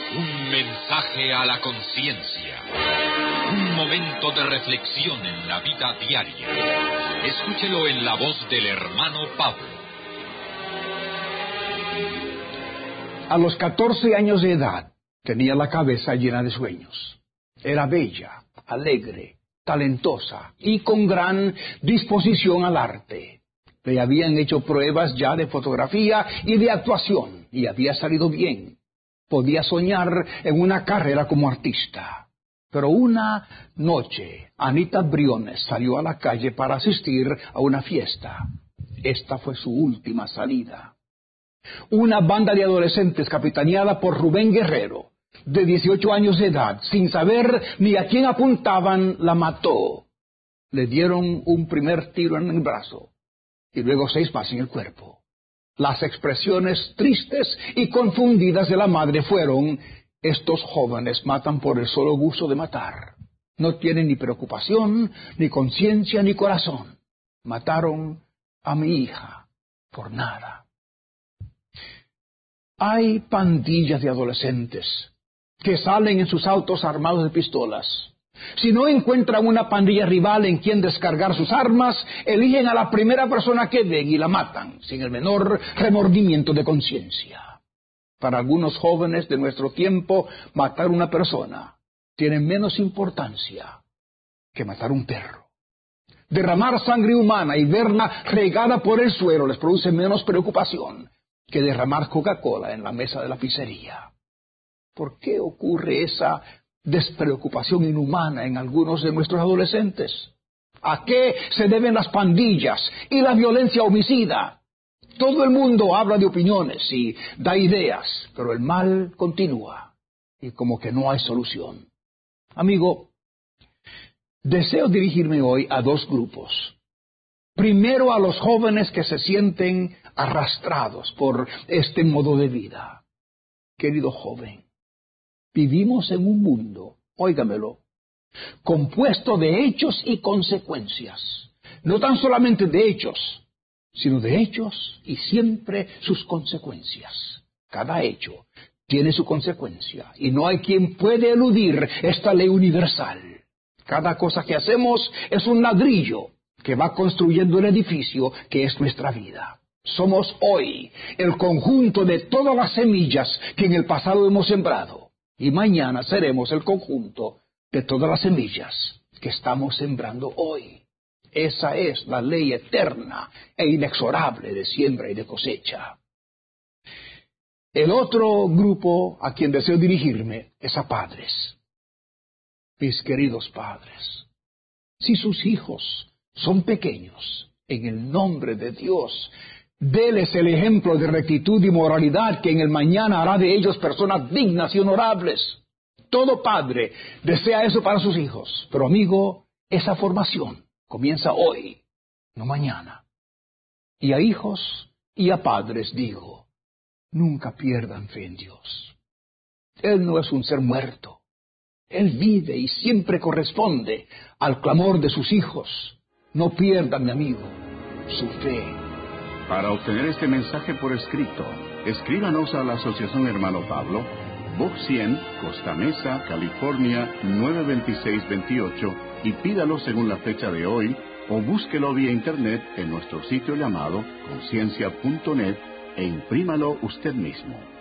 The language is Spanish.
Un mensaje a la conciencia. Un momento de reflexión en la vida diaria. Escúchelo en la voz del hermano Pablo. A los 14 años de edad, tenía la cabeza llena de sueños. Era bella, alegre, talentosa y con gran disposición al arte. Le habían hecho pruebas ya de fotografía y de actuación, y había salido bien. Podía soñar en una carrera como artista. Pero una noche, Anita Briones salió a la calle para asistir a una fiesta. Esta fue su última salida. Una banda de adolescentes capitaneada por Rubén Guerrero, de 18 años de edad, sin saber ni a quién apuntaban, la mató. Le dieron un primer tiro en el brazo y luego 6 más en el cuerpo. Las expresiones tristes y confundidas de la madre fueron: estos jóvenes matan por el solo gusto de matar. No tienen ni preocupación, ni conciencia, ni corazón. Mataron a mi hija por nada. Hay pandillas de adolescentes que salen en sus autos armados de pistolas. Si no encuentran una pandilla rival en quien descargar sus armas, eligen a la primera persona que ven y la matan, sin el menor remordimiento de conciencia. Para algunos jóvenes de nuestro tiempo, matar una persona tiene menos importancia que matar un perro. Derramar sangre humana y verla regada por el suelo les produce menos preocupación que derramar Coca-Cola en la mesa de la pizzería. ¿Por qué ocurre esa despreocupación inhumana en algunos de nuestros adolescentes? ¿A qué se deben las pandillas y la violencia homicida? Todo el mundo habla de opiniones y da ideas, pero el mal continúa y como que no hay solución. Amigo, deseo dirigirme hoy a 2 grupos. Primero, a los jóvenes que se sienten arrastrados por este modo de vida. Querido joven, vivimos en un mundo, óigamelo, compuesto de hechos y consecuencias. No tan solamente de hechos, sino de hechos y siempre sus consecuencias. Cada hecho tiene su consecuencia y no hay quien puede eludir esta ley universal. Cada cosa que hacemos es un ladrillo que va construyendo el edificio que es nuestra vida. Somos hoy el conjunto de todas las semillas que en el pasado hemos sembrado. Y mañana seremos el conjunto de todas las semillas que estamos sembrando hoy. Esa es la ley eterna e inexorable de siembra y de cosecha. El otro grupo a quien deseo dirigirme es a padres. Mis queridos padres, si sus hijos son pequeños, en el nombre de Dios, déles el ejemplo de rectitud y moralidad que en el mañana hará de ellos personas dignas y honorables. Todo padre desea eso para sus hijos, pero amigo, esa formación comienza hoy, no mañana. Y a hijos y a padres digo, nunca pierdan fe en Dios. Él no es un ser muerto. Él vive y siempre corresponde al clamor de sus hijos. No pierdan, mi amigo, su fe. Para obtener este mensaje por escrito, escríbanos a la Asociación Hermano Pablo, Box 100, Costa Mesa, California, 92628, y pídalo según la fecha de hoy, o búsquelo vía internet en nuestro sitio llamado conciencia.net e imprímalo usted mismo.